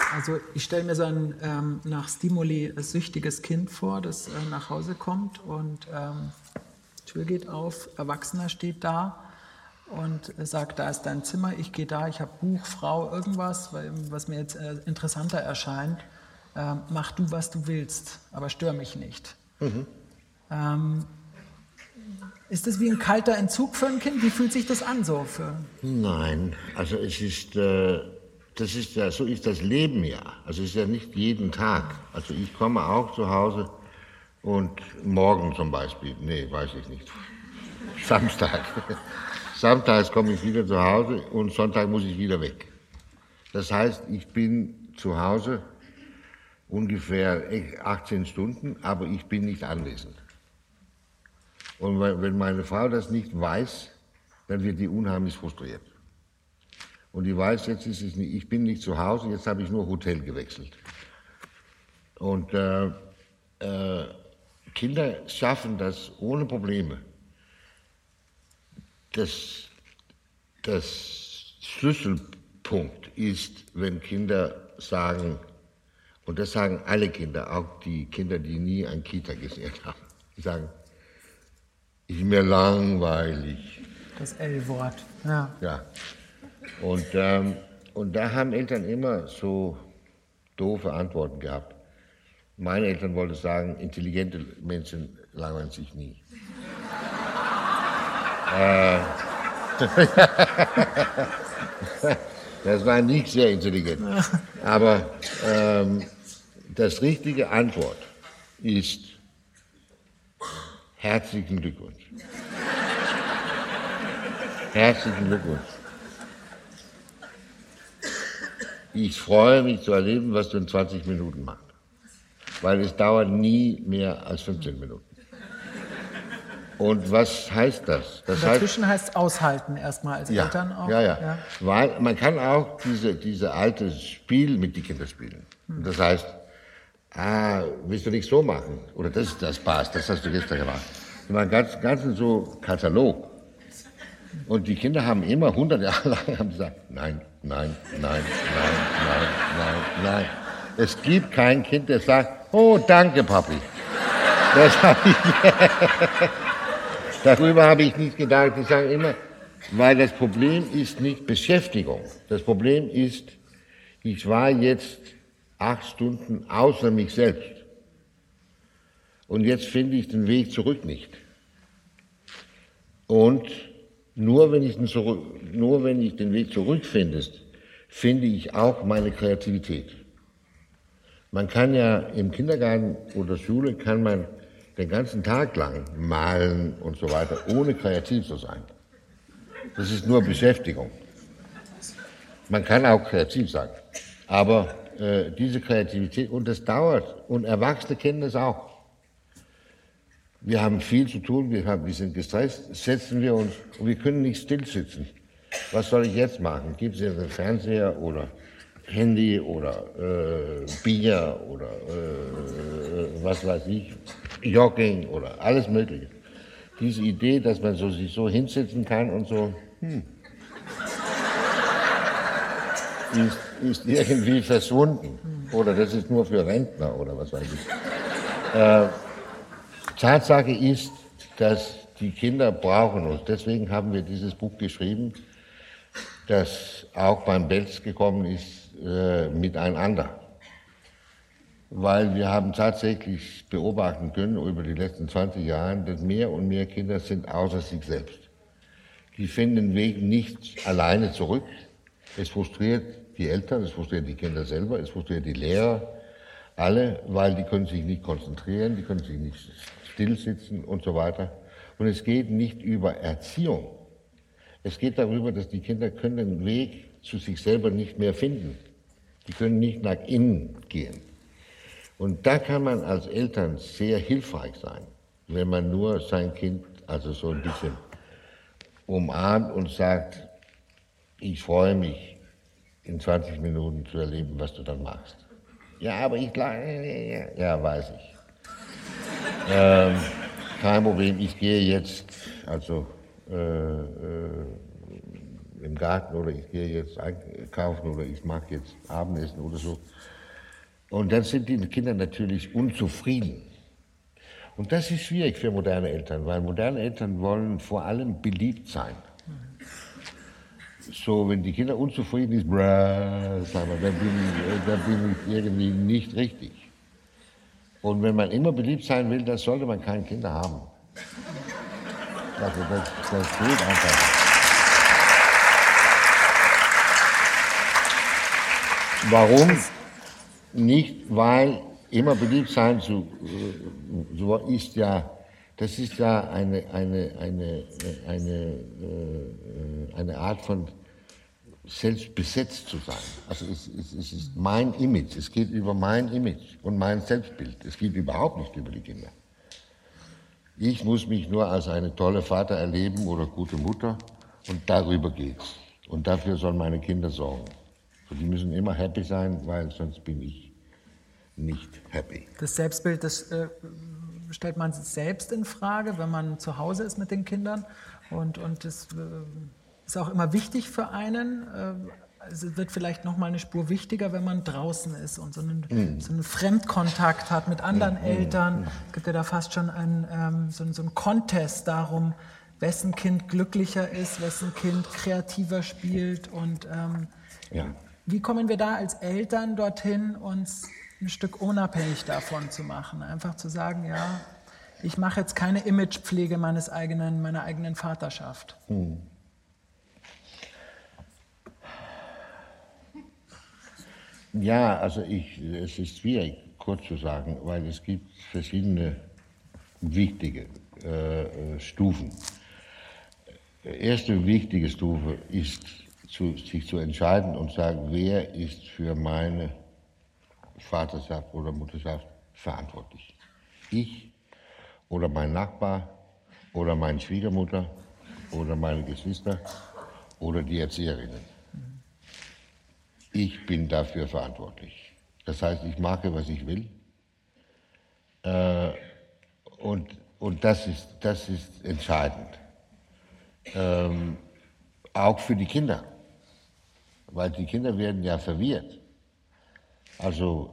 Also ich stelle mir so ein nach Stimuli süchtiges Kind vor, das nach Hause kommt und Tür geht auf, Erwachsener steht da und sagt, da ist dein Zimmer, ich gehe da, ich habe Buch, Frau, irgendwas, was mir jetzt interessanter erscheint. Mach du, was du willst, aber stör mich nicht. Ist das wie ein kalter Entzug für ein Kind? Wie fühlt sich das an so? Nein, also es ist, das ist ja, so ist das Leben ja. Also es ist ja nicht jeden Tag. Also ich komme auch zu Hause und morgen zum Beispiel, nee, weiß ich nicht, Samstag. Samstags komme ich wieder zu Hause und Sonntag muss ich wieder weg. Das heißt, ich bin zu Hause ungefähr 18 Stunden, aber ich bin nicht anwesend. Und wenn meine Frau das nicht weiß, dann wird die unheimlich frustriert. Und die weiß, jetzt ist es nicht, ich bin nicht zu Hause, jetzt habe ich nur Hotel gewechselt. Und Kinder schaffen das ohne Probleme. Das Schlüsselpunkt ist, wenn Kinder sagen, und das sagen alle Kinder, auch die Kinder, die nie ein Kita gesehen haben, die sagen, ist mir langweilig. Das L-Wort, ja. Ja. Und da haben Eltern immer so doofe Antworten gehabt. Meine Eltern wollten sagen, intelligente Menschen langweilen sich nie. Das war nicht sehr intelligent. Aber das richtige Antwort ist herzlichen Glückwunsch. Herzlichen Glückwunsch. Ich freue mich zu erleben, was du in 20 Minuten machst. Weil es dauert nie mehr als 15 Minuten. Und was heißt das? Dazwischen heißt es aushalten erstmal als Eltern auch. Ja. Weil man kann auch diese alte Spiel mit den Kindern spielen. Das heißt, willst du nicht so machen? Oder das passt, das hast du gestern gemacht. Das war ein ganzen so Katalog. Und die Kinder haben immer 100 Jahre lang gesagt, nein. Es gibt kein Kind, das sagt, oh, danke, Papi. Darüber habe ich nicht gedacht. Die sagen immer, weil das Problem ist nicht Beschäftigung. Das Problem ist, ich war jetzt 8 Stunden außer mich selbst. Und jetzt finde ich den Weg zurück nicht. Und nur wenn ich den Weg zurückfinde, finde ich auch meine Kreativität. Man kann ja im Kindergarten oder Schule kann man den ganzen Tag lang malen und so weiter, ohne kreativ zu sein. Das ist nur Beschäftigung. Man kann auch kreativ sein, aber diese Kreativität, und das dauert, und Erwachsene kennen das auch. Wir haben viel zu tun, wir sind gestresst, setzen wir uns, und wir können nicht still sitzen. Was soll ich jetzt machen? Gibt es jetzt einen Fernseher oder Handy oder Bier oder was weiß ich, Jogging oder alles Mögliche. Diese Idee, dass man sich so hinsetzen kann und so, ist irgendwie verschwunden. Oder das ist nur für Rentner oder was weiß ich. Tatsache ist, dass die Kinder brauchen uns. Deswegen haben wir dieses Buch geschrieben, das auch beim Belz gekommen ist, miteinander. Weil wir haben tatsächlich beobachten können über die letzten 20 Jahre, dass mehr und mehr Kinder sind außer sich selbst. Die finden den Weg nicht alleine zurück. Es frustriert die Eltern, es frustriert die Kinder selber, es frustriert die Lehrer, alle, weil die können sich nicht konzentrieren, die können sich nicht stillsitzen und so weiter. Und es geht nicht über Erziehung. Es geht darüber, dass die Kinder können den Weg zu sich selber nicht mehr finden. Die können nicht nach innen gehen. Und da kann man als Eltern sehr hilfreich sein, wenn man nur sein Kind also so ein bisschen umarmt und sagt, ich freue mich, in 20 Minuten zu erleben, was du dann machst. Ja, aber ja, weiß ich. Kein Problem, ich gehe jetzt, also im Garten oder ich gehe jetzt einkaufen oder ich mag jetzt Abendessen oder so. Und dann sind die Kinder natürlich unzufrieden. Und das ist schwierig für moderne Eltern, weil moderne Eltern wollen vor allem beliebt sein. So, wenn die Kinder unzufrieden sind, sagen wir, dann bin ich irgendwie nicht richtig. Und wenn man immer beliebt sein will, dann sollte man keine Kinder haben. Also das geht einfach. Warum? Nicht, weil immer beliebt sein so ist ja, das ist ja eine Art von selbst besetzt zu sein. Also es ist mein Image, es geht über mein Image und mein Selbstbild. Es geht überhaupt nicht über die Kinder. Ich muss mich nur als eine tolle Vater erleben oder gute Mutter und darüber geht's. Und dafür sollen meine Kinder sorgen. Und die müssen immer happy sein, weil sonst bin ich nicht happy. Das Selbstbild, das stellt man selbst in Frage, wenn man zu Hause ist mit den Kindern. Und das ist auch immer wichtig für einen. Es wird vielleicht noch mal eine Spur wichtiger, wenn man draußen ist und so einen Fremdkontakt hat mit anderen Eltern. Es gibt ja da fast schon so einen Contest darum, wessen Kind glücklicher ist, wessen Kind kreativer spielt. Und wie kommen wir da als Eltern dorthin, uns ein Stück unabhängig davon zu machen? Einfach zu sagen, ja, ich mache jetzt keine Imagepflege meiner eigenen Vaterschaft. Ja, also es ist schwierig, kurz zu sagen, weil es gibt verschiedene wichtige Stufen. Erste wichtige Stufe ist, sich zu entscheiden und sagen, wer ist für meine Vaterschaft oder Mutterschaft verantwortlich? Ich oder mein Nachbar oder meine Schwiegermutter oder meine Geschwister oder die Erzieherinnen. Ich bin dafür verantwortlich. Das heißt, ich mache, was ich will. Und das ist entscheidend. Auch für die Kinder. Weil die Kinder werden ja verwirrt. Also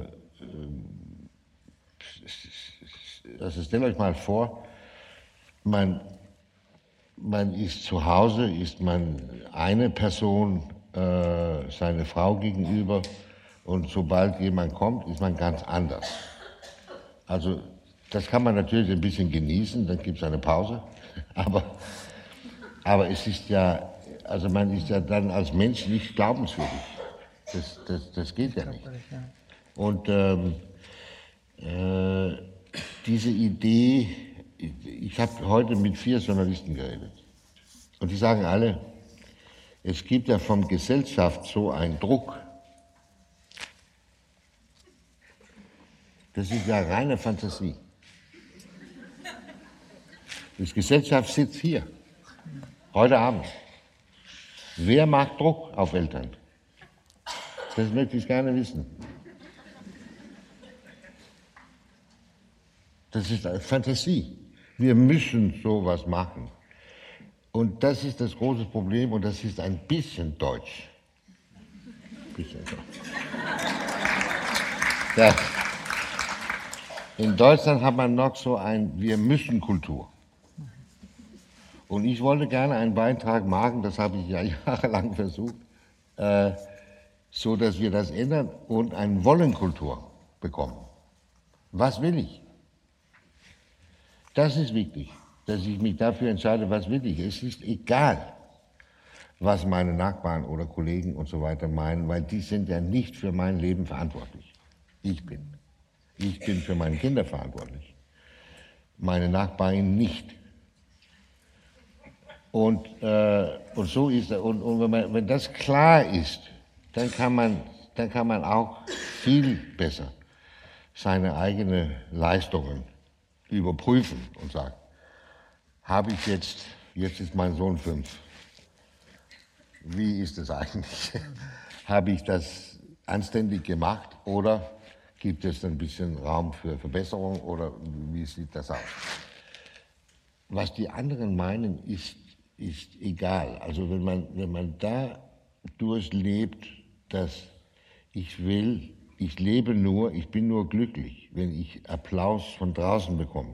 stellt euch mal vor, man ist zu Hause, ist man eine Person, seine Frau gegenüber, und sobald jemand kommt, ist man ganz anders. Also das kann man natürlich ein bisschen genießen, dann gibt es eine Pause, aber es ist ja, also man ist ja dann als Mensch nicht glaubenswürdig. Das geht ja nicht. Und diese Idee, ich habe heute mit 4 Journalisten geredet und die sagen alle, es gibt ja von Gesellschaft so einen Druck. Das ist ja reine Fantasie. Die Gesellschaft sitzt hier, heute Abend. Wer macht Druck auf Eltern? Das möchte ich gerne wissen. Das ist eine Fantasie. Wir müssen sowas machen. Und das ist das große Problem und das ist ein bisschen deutsch. Ja. In Deutschland hat man noch so ein Wir-müssen-Kultur. Und ich wollte gerne einen Beitrag machen, das habe ich ja jahrelang versucht, so dass wir das ändern und eine Wollen-Kultur bekommen. Was will ich? Das ist wichtig, dass ich mich dafür entscheide, was will ich. Es ist egal, was meine Nachbarn oder Kollegen und so weiter meinen, weil die sind ja nicht für mein Leben verantwortlich. Ich bin für meine Kinder verantwortlich. Meine Nachbarin nicht. Und so ist es. Und wenn das klar ist, dann kann man auch viel besser seine eigenen Leistungen überprüfen und sagen, habe ich jetzt ist mein Sohn 5. Wie ist es eigentlich? Habe ich das anständig gemacht oder gibt es ein bisschen Raum für Verbesserung oder wie sieht das aus? Was die anderen meinen, ist ist egal. Also wenn man da durchlebt, dass ich bin nur glücklich, wenn ich Applaus von draußen bekomme,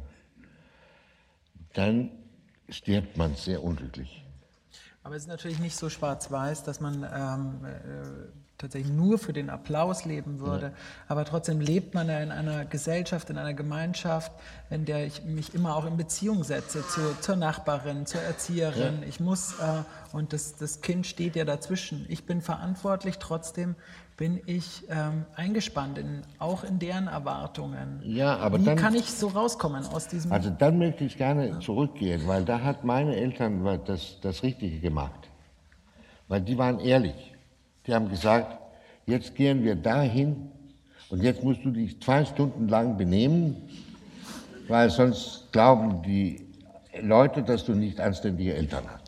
dann stirbt man sehr unglücklich. Aber es ist natürlich nicht so schwarz-weiß, dass man tatsächlich nur für den Applaus leben würde. Ja. Aber trotzdem lebt man ja in einer Gesellschaft, in einer Gemeinschaft, in der ich mich immer auch in Beziehung setze zur Nachbarin, zur Erzieherin. Ja. Ich muss, und das Kind steht ja dazwischen. Ich bin verantwortlich, trotzdem bin ich eingespannt, auch in deren Erwartungen. Ja, aber Wie kann ich so rauskommen aus diesem... Also dann möchte ich gerne zurückgehen, weil da hat meine Eltern das Richtige gemacht. Weil die waren ehrlich. Die haben gesagt, jetzt gehen wir dahin und jetzt musst du dich 2 Stunden lang benehmen, weil sonst glauben die Leute, dass du nicht anständige Eltern hast.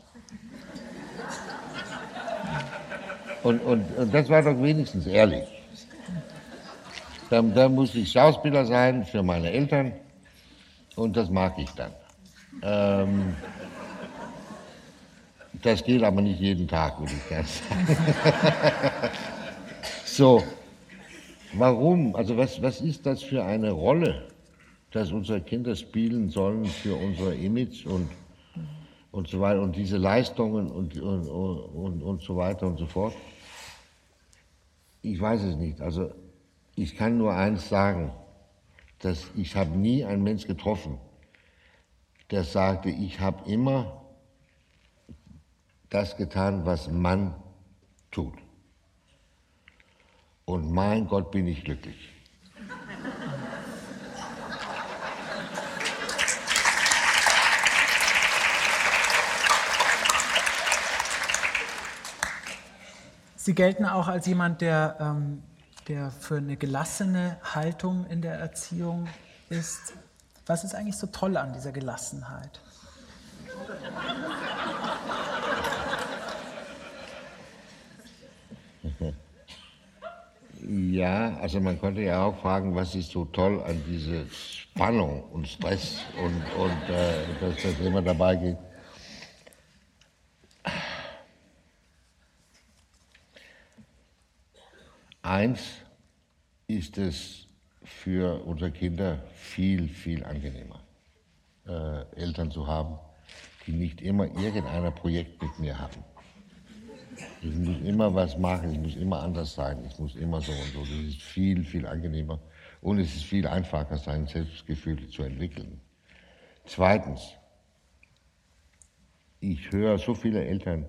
Und das war doch wenigstens ehrlich. Da muss ich Schauspieler sein für meine Eltern und das mag ich dann. Das geht aber nicht jeden Tag, würde ich gerne sagen. So, warum? Also was ist das für eine Rolle, dass unsere Kinder spielen sollen für unser Image und so weiter und diese Leistungen und so weiter und so fort? Ich weiß es nicht. Also ich kann nur eins sagen, dass ich habe nie einen Mensch getroffen, der sagte, ich habe immer das getan, was man tut. Und mein Gott, bin ich glücklich. Sie gelten auch als jemand, der für eine gelassene Haltung in der Erziehung ist. Was ist eigentlich so toll an dieser Gelassenheit? Ja, also man könnte ja auch fragen, was ist so toll an dieser Spannung und Stress und dass das immer dabei geht. Eins ist es für unsere Kinder viel, viel angenehmer, Eltern zu haben, die nicht immer irgendein Projekt mit mir haben. Ich muss immer was machen, ich muss immer anders sein, ich muss immer so und so. Das ist viel, viel angenehmer und es ist viel einfacher, sein Selbstgefühl zu entwickeln. Zweitens, ich höre so viele Eltern,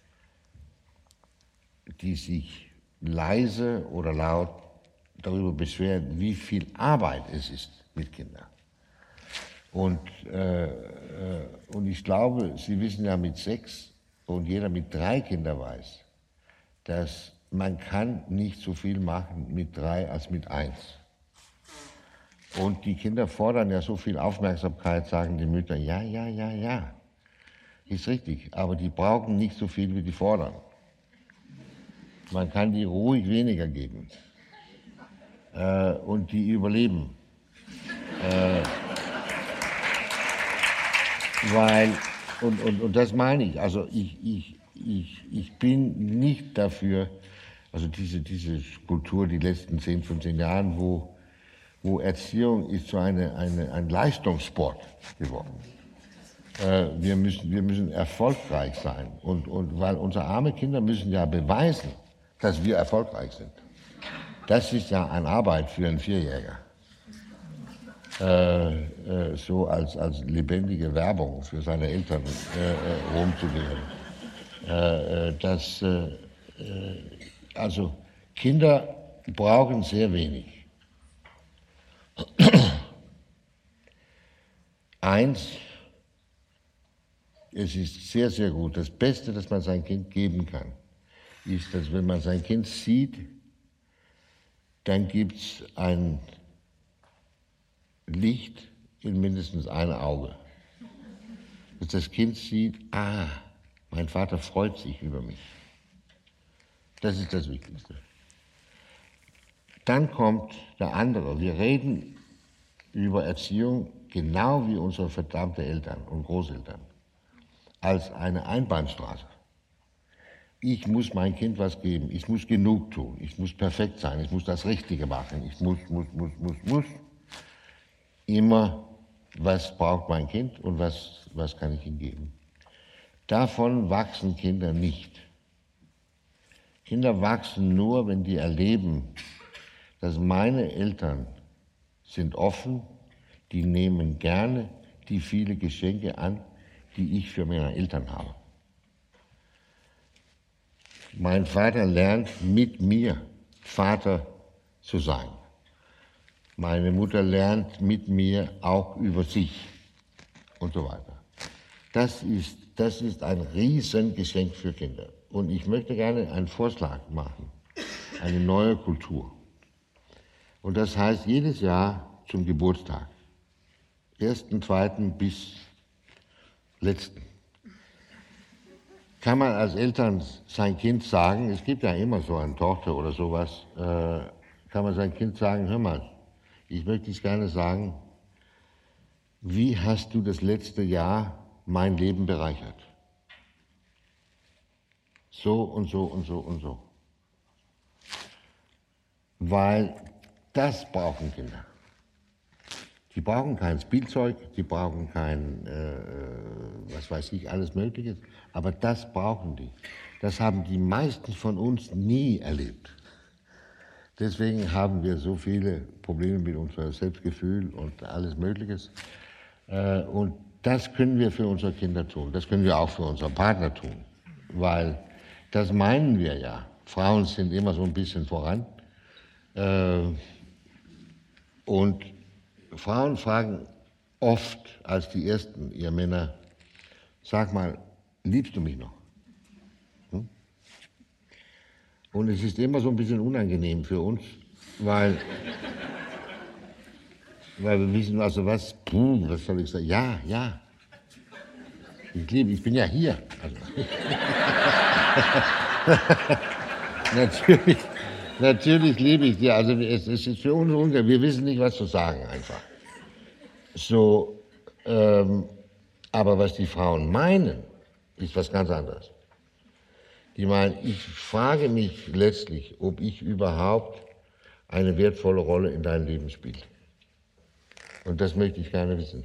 die sich leise oder laut darüber beschweren, wie viel Arbeit es ist mit Kindern. Und ich glaube, Sie wissen ja mit 6 und jeder mit 3 Kindern weiß, dass man kann nicht so viel machen mit 3 als mit 1. Und die Kinder fordern ja so viel Aufmerksamkeit, sagen die Mütter, ja, ist richtig, aber die brauchen nicht so viel, wie die fordern. Man kann die ruhig weniger geben und die überleben. Und das meine ich, also ich bin nicht dafür, also diese Kultur, die letzten 10, 15 Jahren, wo Erziehung ist so ein Leistungssport geworden. Wir müssen erfolgreich sein und weil unsere armen Kinder müssen ja beweisen, dass wir erfolgreich sind. Das ist ja eine Arbeit für einen 4-Jähriger. So als lebendige Werbung für seine Eltern rumzugehen. Also Kinder brauchen sehr wenig. Eins, es ist sehr, sehr gut. Das Beste, das man seinem Kind geben kann, ist, dass wenn man sein Kind sieht, dann gibt es ein Licht in mindestens einem Auge. Dass das Kind sieht, mein Vater freut sich über mich. Das ist das Wichtigste. Dann kommt der andere. Wir reden über Erziehung genau wie unsere verdammten Eltern und Großeltern. als eine Einbahnstraße. Ich muss mein Kind was geben, ich muss genug tun, ich muss perfekt sein, ich muss das Richtige machen, ich muss. Immer, was braucht mein Kind und was kann ich ihm geben. Davon wachsen Kinder nicht. Kinder wachsen nur, wenn die erleben, dass meine Eltern sind offen, die nehmen gerne die vielen Geschenke an, die ich für meine Eltern habe. Mein Vater lernt mit mir Vater zu sein. Meine Mutter lernt mit mir auch über sich und so weiter. Das ist ein Riesengeschenk für Kinder. Und ich möchte gerne einen Vorschlag machen, eine neue Kultur. Und das heißt, jedes Jahr zum Geburtstag, 1., 2. bis letzten, kann man als Eltern sein Kind sagen, es gibt ja immer so eine Tochter oder sowas, kann man sein Kind sagen, hör mal, ich möchte dich gerne sagen, wie hast du das letzte Jahr mein Leben bereichert? So und so und so und so. Weil das brauchen Kinder. Die brauchen kein Spielzeug, die brauchen kein, was weiß ich, alles Mögliche, aber das brauchen die. Das haben die meisten von uns nie erlebt. Deswegen haben wir so viele Probleme mit unserem Selbstgefühl und alles Mögliche. Und das können wir für unsere Kinder tun, das können wir auch für unseren Partner tun, weil das meinen wir ja. Frauen sind immer so ein bisschen voran. Und Frauen fragen oft als die Ersten ihre Männer, sag mal, liebst du mich noch? Hm? Und es ist immer so ein bisschen unangenehm für uns, weil wir wissen, also was soll ich sagen? Ja. Ich bin ja hier. Also. Natürlich liebe ich dich. Also es ist für uns unfair. Wir wissen nicht, was zu sagen einfach. So, aber was die Frauen meinen, ist was ganz anderes. Die meinen, ich frage mich letztlich, ob ich überhaupt eine wertvolle Rolle in deinem Leben spiele. Und das möchte ich gerne wissen.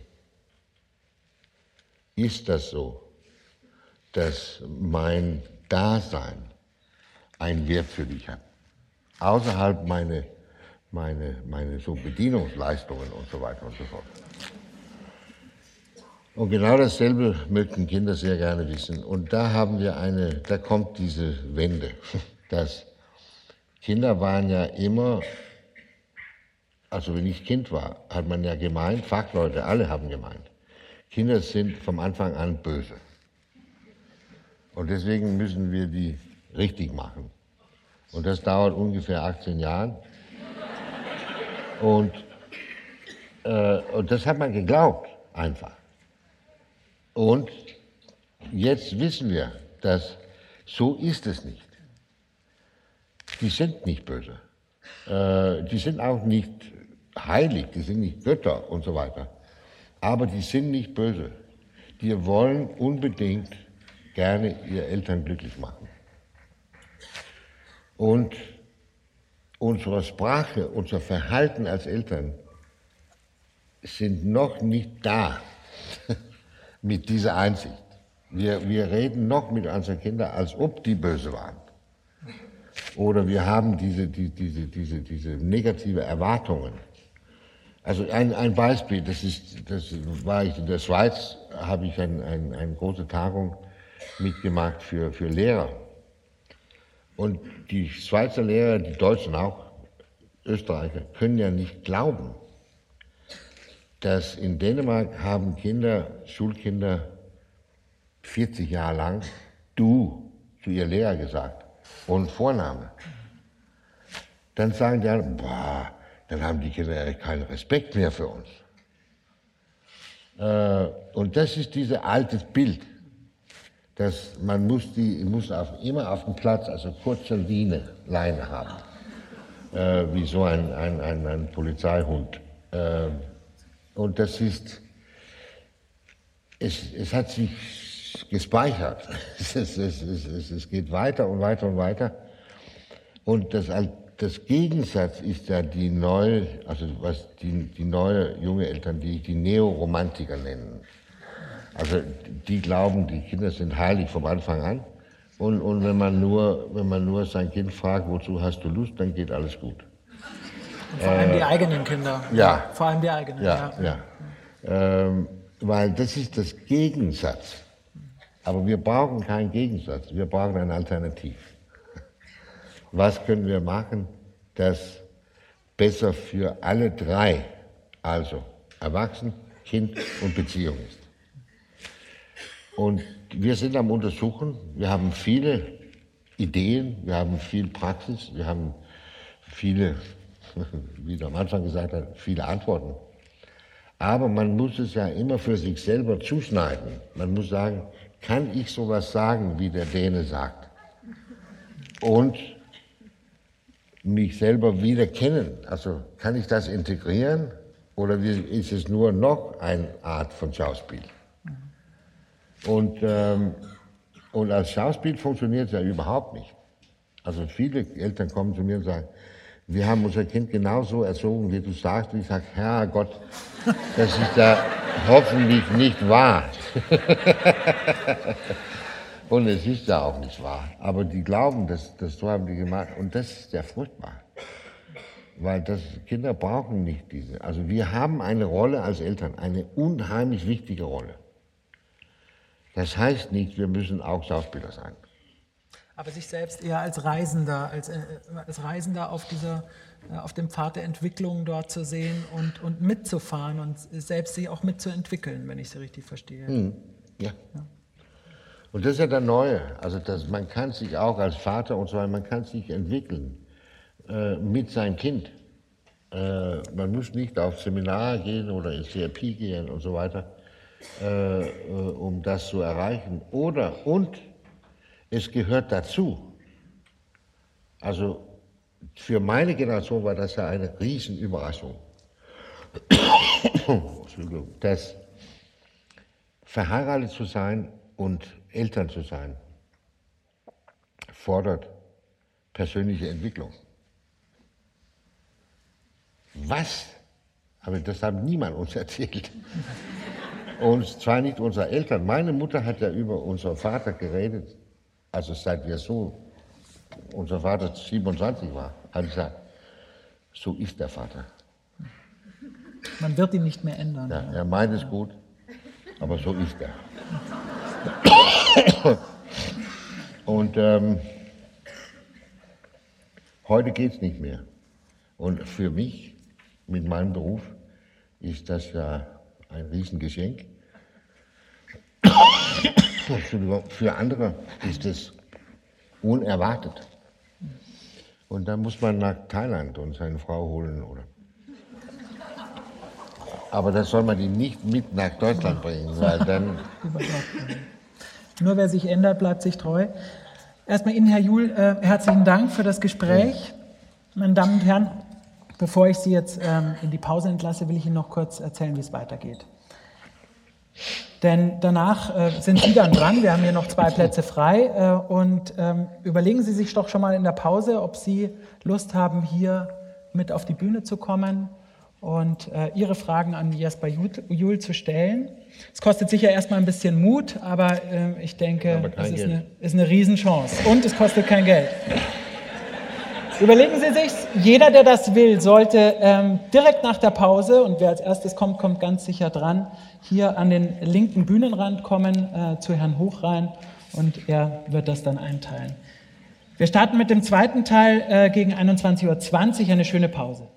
Ist das so, dass mein Dasein einen Wert für dich hat? Außerhalb meine so Bedienungsleistungen und so weiter und so fort. Und genau dasselbe möchten Kinder sehr gerne wissen. Und da da kommt diese Wende. Dass Kinder waren ja immer, also wenn ich Kind war, hat man ja gemeint, Fachleute, alle haben gemeint, Kinder sind vom Anfang an böse. Und deswegen müssen wir die richtig machen. Und das dauert ungefähr 18 Jahre. Und das hat man geglaubt, einfach. Und jetzt wissen wir, dass so ist es nicht. Die sind nicht böse. Die sind auch nicht heilig, die sind nicht Götter und so weiter. Aber die sind nicht böse. Die wollen unbedingt gerne ihre Eltern glücklich machen. Und unsere Sprache, unser Verhalten als Eltern sind noch nicht da mit dieser Einsicht. Wir reden noch mit unseren Kindern, als ob die böse waren. Oder wir haben diese negative Erwartungen. Also ein Beispiel, das war ich in der Schweiz, habe ich eine große Tagung mitgemacht für Lehrer. Und die Schweizer Lehrer, die Deutschen auch, Österreicher, können ja nicht glauben, dass in Dänemark haben Schulkinder 40 Jahre lang du zu ihr Lehrer gesagt und Vorname. Dann sagen die anderen, dann haben die Kinder keinen Respekt mehr für uns. Und das ist dieses altes Bild, dass man immer auf dem Platz, also kurze Leine haben, wie so ein Polizeihund. Und das ist, es hat sich gespeichert. Es geht weiter und weiter und weiter. Und das Gegensatz ist ja die neue junge Eltern, die die Neoromantiker nennen. Also die glauben, die Kinder sind heilig vom Anfang an. Und wenn man nur sein Kind fragt, wozu hast du Lust, dann geht alles gut. Vor allem die eigenen Kinder. Ja. Vor allem die eigenen. Ja. Weil das ist das Gegensatz. Aber wir brauchen keinen Gegensatz, wir brauchen ein Alternativ. Was können wir machen, das besser für alle drei, also Erwachsen, Kind und Beziehung ist? Und wir sind am Untersuchen, wir haben viele Ideen, wir haben viel Praxis, wir haben viele, wie du am Anfang gesagt hast, viele Antworten. Aber man muss es ja immer für sich selber zuschneiden. Man muss sagen, kann ich sowas sagen, wie der Däne sagt? Und mich selber wieder kennen. Also kann ich das integrieren oder ist es nur noch eine Art von Schauspiel? Und als Schauspiel funktioniert es ja überhaupt nicht. Also viele Eltern kommen zu mir und sagen, wir haben unser Kind genauso erzogen, wie du sagst. Und ich sage, Herrgott, das ist ja hoffentlich nicht wahr. Und es ist ja auch nicht wahr. Aber die glauben, dass so haben die gemacht. Und das ist ja furchtbar. Weil Kinder brauchen nicht diese. Also wir haben eine Rolle als Eltern, eine unheimlich wichtige Rolle. Das heißt nicht, wir müssen auch Schauspieler sein. Aber sich selbst eher als Reisender, als Reisender auf dem Pfad der Entwicklung dort zu sehen und mitzufahren und selbst sich auch mitzuentwickeln, wenn ich Sie richtig verstehe. Ja. Und das ist ja das Neue. Also man kann sich auch als Vater und so weiter, man kann sich entwickeln mit seinem Kind. Man muss nicht auf Seminar gehen oder ins CRP gehen und so weiter, um das zu erreichen. Und es gehört dazu. Also für meine Generation war das ja eine Riesenüberraschung. Das verheiratet zu sein und Eltern zu sein, fordert persönliche Entwicklung. Was? Aber das hat niemand uns erzählt. Und zwar nicht unsere Eltern. Meine Mutter hat ja über unseren Vater geredet, also seit unser Vater 27 war, hat gesagt, so ist der Vater. Man wird ihn nicht mehr ändern. Ja, er meint es gut, aber so ist er. Und heute geht es nicht mehr. Und für mich, mit meinem Beruf, ist das ja ein Riesengeschenk. Für andere ist es unerwartet. Und dann muss man nach Thailand und seine Frau holen, oder? Aber das soll man die nicht mit nach Deutschland bringen, weil dann... Nur wer sich ändert, bleibt sich treu. Erstmal Ihnen, Herr Juhl, herzlichen Dank für das Gespräch. Meine Damen und Herren, bevor ich Sie jetzt in die Pause entlasse, will ich Ihnen noch kurz erzählen, wie es weitergeht. Denn danach sind Sie dann dran. Wir haben hier noch 2 Plätze frei. Und überlegen Sie sich doch schon mal in der Pause, ob Sie Lust haben, hier mit auf die Bühne zu kommen und Ihre Fragen an Jesper Juhl zu stellen. Es kostet sicher erstmal ein bisschen Mut, aber ich denke, es ist eine Riesenchance. Und es kostet kein Geld. Überlegen Sie sich's. Jeder, der das will, sollte direkt nach der Pause, und wer als erstes kommt, kommt ganz sicher dran, hier an den linken Bühnenrand kommen, zu Herrn Hochrein, und er wird das dann einteilen. Wir starten mit dem zweiten Teil gegen 21:20 Uhr, eine schöne Pause.